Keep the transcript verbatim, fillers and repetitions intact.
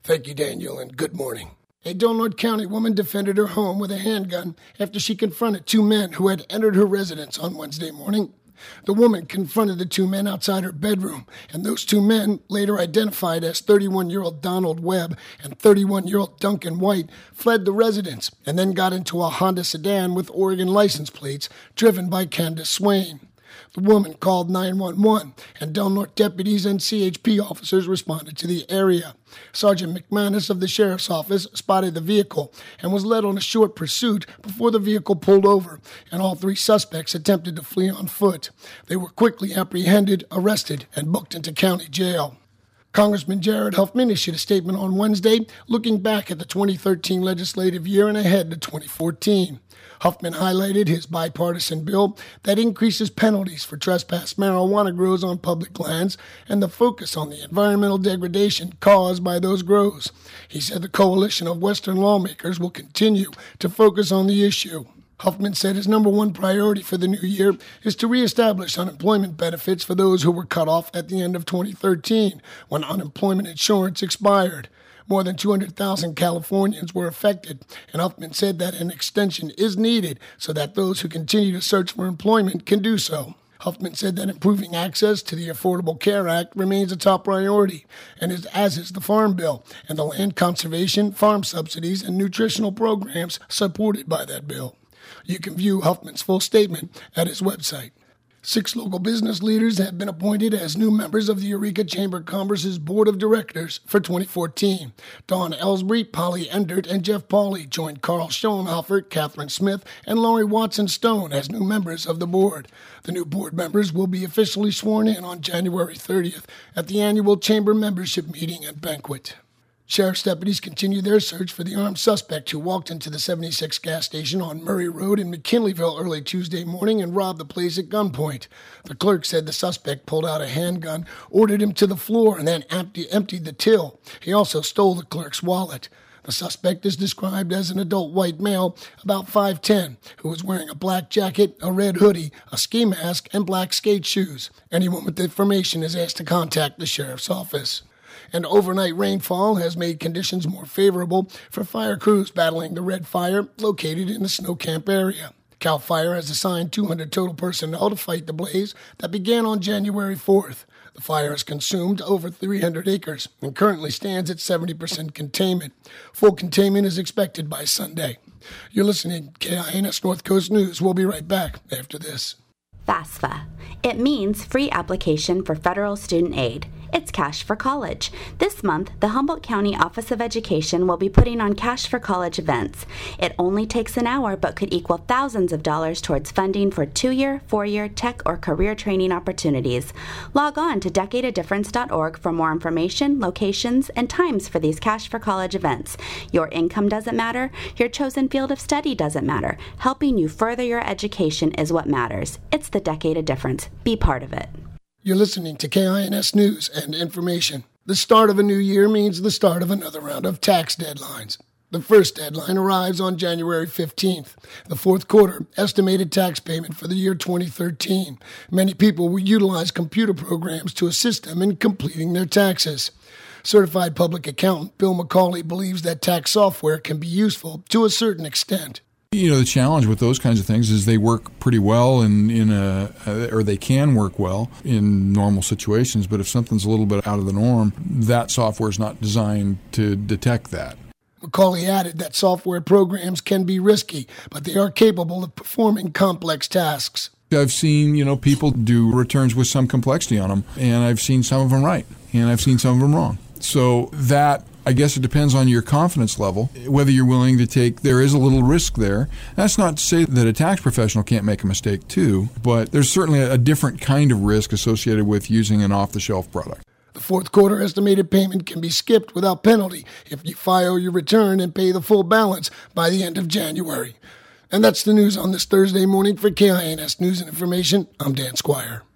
Thank you, Daniel, and good morning. A Donald County woman defended her home with a handgun after she confronted two men who had entered her residence on Wednesday morning. The woman confronted the two men outside her bedroom, and those two men, later identified as thirty-one-year-old Donald Webb and thirty-one-year-old Duncan White, fled the residence and then got into a Honda sedan with Oregon license plates driven by Candace Swain. The woman called nine one one, and Del Norte deputies and C H P officers responded to the area. Sergeant McManus of the Sheriff's Office spotted the vehicle and was led on a short pursuit before the vehicle pulled over, and all three suspects attempted to flee on foot. They were quickly apprehended, arrested, and booked into county jail. Congressman Jared Huffman issued a statement on Wednesday looking back at the twenty thirteen legislative year and ahead to twenty fourteen. Huffman highlighted his bipartisan bill that increases penalties for trespass marijuana grows on public lands and the focus on the environmental degradation caused by those grows. He said the coalition of Western lawmakers will continue to focus on the issue. Huffman said his number one priority for the new year is to reestablish unemployment benefits for those who were cut off at the end of twenty thirteen, when unemployment insurance expired. More than two hundred thousand Californians were affected, and Huffman said that an extension is needed so that those who continue to search for employment can do so. Huffman said that improving access to the Affordable Care Act remains a top priority, and is, as is the Farm Bill and the land conservation, farm subsidies, and nutritional programs supported by that bill. You can view Huffman's full statement at his website. Six local business leaders have been appointed as new members of the Eureka Chamber of Commerce's Board of Directors for twenty fourteen. Dawn Ellsbury, Polly Endert, and Jeff Pauley joined Carl Schoenhofer, Catherine Smith, and Laurie Watson-Stone as new members of the board. The new board members will be officially sworn in on January thirtieth at the annual Chamber membership meeting and banquet. Sheriff's deputies continue their search for the armed suspect who walked into the seventy-six gas station on Murray Road in McKinleyville early Tuesday morning and robbed the place at gunpoint. The clerk said the suspect pulled out a handgun, ordered him to the floor, and then empty, emptied the till. He also stole the clerk's wallet. The suspect is described as an adult white male, about five ten, who was wearing a black jacket, a red hoodie, a ski mask, and black skate shoes. Anyone with information is asked to contact the sheriff's office. And overnight rainfall has made conditions more favorable for fire crews battling the Red Fire located in the Snow Camp area. CAL FIRE has assigned two hundred total personnel to fight the blaze that began on January fourth. The fire has consumed over three hundred acres and currently stands at seventy percent containment. Full containment is expected by Sunday. You're listening to K I N S North Coast News. We'll be right back after this. FAFSA. It means free application for federal student aid. It's Cash for College. This month, the Humboldt County Office of Education will be putting on Cash for College events. It only takes an hour but could equal thousands of dollars towards funding for two-year, four-year tech or career training opportunities. Log on to decade of difference dot org for more information, locations, and times for these Cash for College events. Your income doesn't matter. Your chosen field of study doesn't matter. Helping you further your education is what matters. It's the Decade of Difference. Be part of it. You're listening to K I N S News and Information. The start of a new year means the start of another round of tax deadlines. The first deadline arrives on January fifteenth, the fourth quarter estimated tax payment for the year twenty thirteen. Many people will utilize computer programs to assist them in completing their taxes. Certified public accountant Bill McCauley believes that tax software can be useful to a certain extent. You know, the challenge with those kinds of things is they work pretty well in, in a, or they can work well in normal situations, but if something's a little bit out of the norm, that software is not designed to detect that. McCauley added that software programs can be risky, but they are capable of performing complex tasks. I've seen, you know, people do returns with some complexity on them, and I've seen some of them right, and I've seen some of them wrong. So that, I guess it depends on your confidence level, whether you're willing to take, there is a little risk there. That's not to say that a tax professional can't make a mistake too, but there's certainly a different kind of risk associated with using an off-the-shelf product. The fourth quarter estimated payment can be skipped without penalty if you file your return and pay the full balance by the end of January. And that's the news on this Thursday morning for K I N S News and Information. I'm Dan Squire.